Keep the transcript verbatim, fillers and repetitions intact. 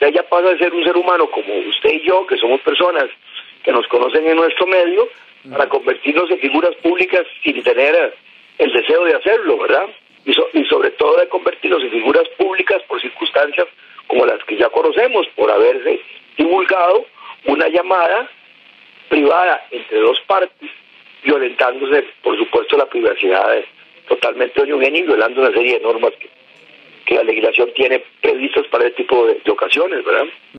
usted ya pasa de ser un ser humano como usted y yo, que somos personas que nos conocen en nuestro medio, para convertirnos en figuras públicas sin tener el deseo de hacerlo, ¿verdad? Y, so, y sobre todo de convertirnos en figuras públicas por circunstancias como las que ya conocemos, por haberse divulgado una llamada privada entre dos partes, violentándose, por supuesto, la privacidad de, totalmente de Eugenio y violando una serie de normas que, que la legislación tiene previstas para este tipo de, de ocasiones, ¿verdad?